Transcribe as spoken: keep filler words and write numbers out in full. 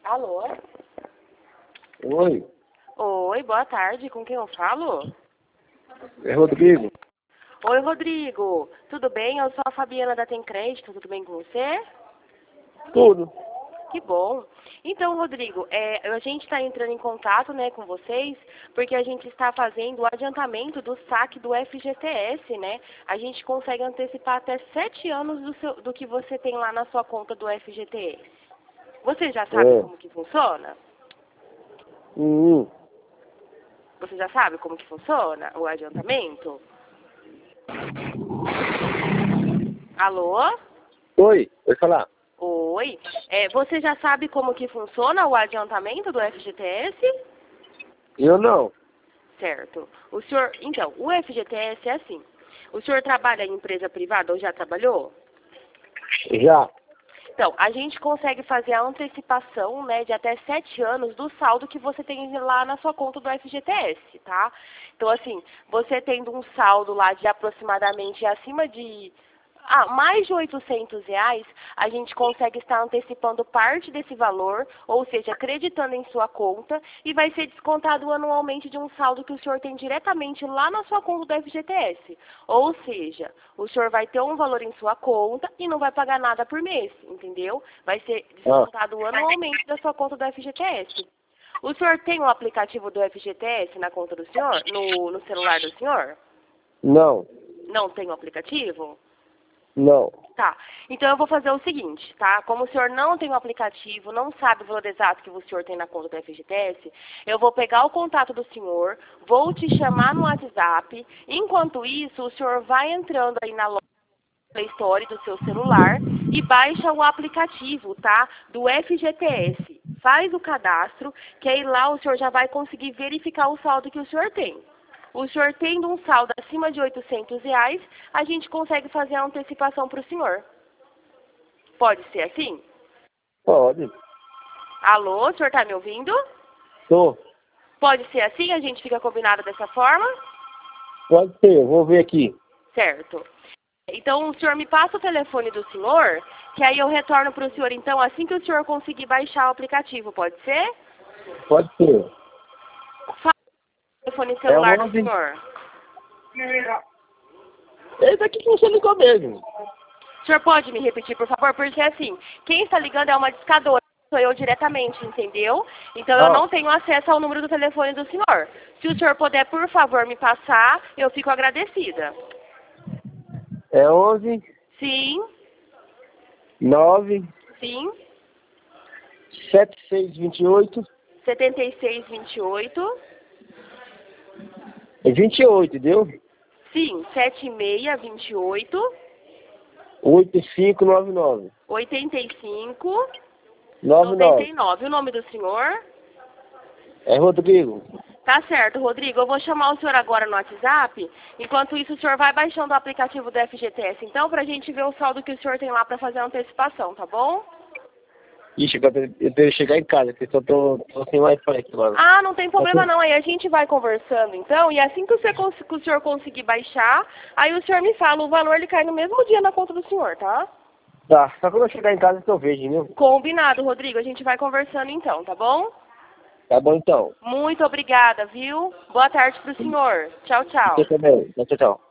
Alô? Oi, Oi, boa tarde. Com quem eu falo? é Rodrigo. Oi, Rodrigo. Tudo bem? Eu sou a Fabiana da Tem Crédito. Tudo bem com você? Tudo. Que bom. Então, Rodrigo, é, a gente está entrando em contato, né, com vocês, porque a gente está fazendo o adiantamento do saque do F G T S, né? A gente consegue antecipar até sete anos do, seu, do que você tem lá na sua conta do F G T S. Você já sabe É. como que funciona? Hum, Você já sabe como que funciona o adiantamento? Alô? Oi, pode falar. Oi. É, você já sabe como que funciona o adiantamento do F G T S? Eu não. Certo. O senhor, então, o F G T S é assim. O senhor trabalha em empresa privada ou já trabalhou? Já. Então, a gente consegue fazer a antecipação, né, de até sete anos do saldo que você tem lá na sua conta do F G T S, tá? Então, assim, você tendo um saldo lá de aproximadamente acima de ah, mais de oitocentos reais, a gente consegue estar antecipando parte desse valor, ou seja, acreditando em sua conta, e vai ser descontado anualmente de um saldo que o senhor tem diretamente lá na sua conta do F G T S. Ou seja, o senhor vai ter um valor em sua conta e não vai pagar nada por mês, entendeu? Vai ser Ah, descontado anualmente da sua conta do F G T S. O senhor tem o aplicativo do F G T S na conta do senhor, no, no celular do senhor? não. Não tem o aplicativo? Não. Tá, então eu vou fazer o seguinte, tá? Como o senhor não tem o aplicativo, não sabe o valor exato que o senhor tem na conta do F G T S, eu vou pegar o contato do senhor, vou te chamar no WhatsApp, enquanto isso o senhor vai entrando aí na loja Play Store do seu celular e baixa o aplicativo, tá? Do F G T S. Faz o cadastro, que aí lá o senhor já vai conseguir verificar o saldo que o senhor tem. O senhor tendo um saldo acima de oitocentos reais, a gente consegue fazer a antecipação para o senhor. Pode ser assim? Pode. Alô, o senhor está me ouvindo? Tô. Pode ser assim? A gente fica combinado dessa forma? Pode ser, eu vou ver aqui. Certo. Então, o senhor me passa o telefone do senhor, que aí eu retorno para o senhor, então, assim que o senhor conseguir baixar o aplicativo, pode ser? Pode ser. Fala o telefone É celular do onze. senhor. Esse aqui que você ligou mesmo. O senhor pode me repetir, por favor? Porque, assim, quem está ligando é uma discadora, sou eu diretamente, entendeu? Então, eu Ah, não tenho acesso ao número do telefone do senhor. Se o senhor puder, por favor, me passar, eu fico agradecida. é onze, Sim, nove, sim, setenta e seis, vinte e oito. setenta e seis, vinte e oito. É vinte e oito, deu? Sim, setenta e seis, vinte e oito. oitenta e cinco, noventa e nove. oitenta e cinco, noventa e noventa nove. e nove. O nome do senhor? É Rodrigo. Tá certo, Rodrigo. Eu vou chamar o senhor agora no WhatsApp. Enquanto isso, o senhor vai baixando o aplicativo do F G T S, então, pra gente ver o saldo que o senhor tem lá pra fazer a antecipação, tá bom? Ixi, agora eu devo chegar em casa, porque eu tô, tô sem Wi-Fi aqui agora. Ah, não tem problema não. Aí a gente vai conversando, então, e assim que, você, cons- que o senhor conseguir baixar, aí o senhor me fala, o valor ele cai no mesmo dia na conta do senhor, tá? Tá, só quando eu chegar em casa que eu vejo, entendeu? Combinado, Rodrigo. A gente vai conversando então, tá bom? Tá bom então. Muito obrigada, viu? Boa tarde pro senhor. Tchau, tchau. Você também. Tchau, tchau.